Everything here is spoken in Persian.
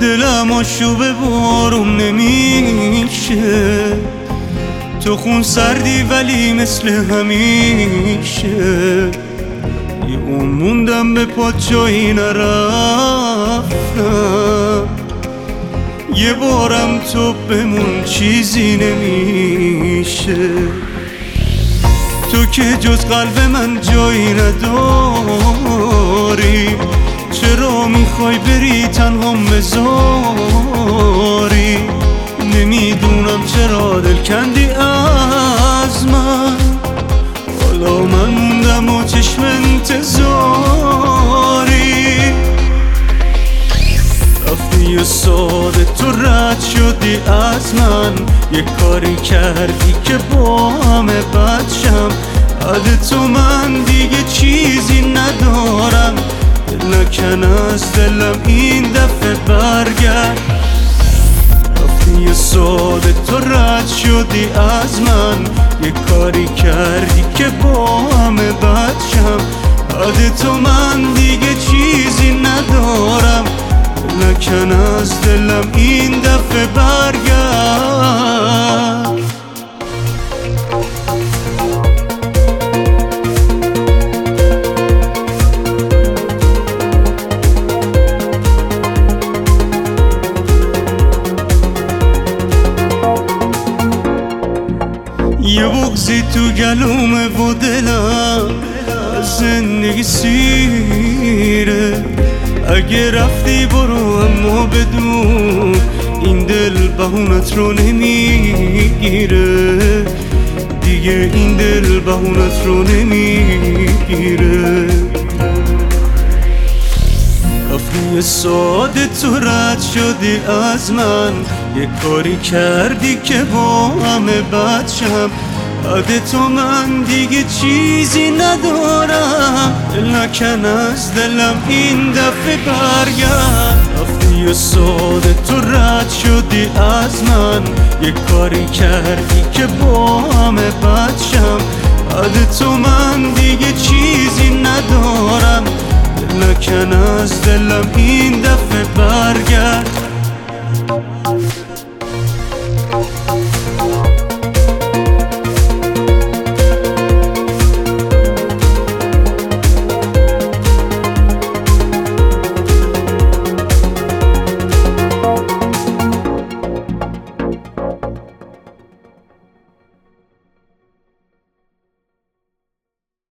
دلم آشوب بارون نمیشه، تو خون سردی ولی مثل همیشه. یه اون موندم به پات جایی نرفتم، یه بارم تو بمون چیزی نمیشه. تو که جز قلب من جایی نداری، چرا میخوای بری تنهام بذاری؟ نمیدونم چرا دل کندی از من، حالا من موندم و چشم انتظاری. رفتی یه ساده تو رد شدی از من، یه کاری کردی که با همه بد شم. بعد تو من دیگه چیزی ندارم، دل نکن از دلم این دفعه برگرد. رفتی یه ساده تو رد شدی از من، یه کاری کردی که با همه بد شم. بعد تو من دیگه چیزی ندارم، نکن از دلم این دفعه برگرد. یه بغضی تو گلومه و دلم از زندگی سیره. اگه رفتی برو اما بدون این دل بهونت رو نمیگیره، دیگه این دل بهونت رو نمیگیره. رفتی ساده تو رد شدی از من، یه کاری کردی که با همه بد شم. بعد تو من دیگه چیزی ندارم، دل نکن از دلم این دفعه برگرد. رفتی ساده تو رد شدی از من، یه کاری کردی که با همه بد شم. بعد تو من دیگه چیزی ندارم، دل نکن از دلم این دفعه برگرد.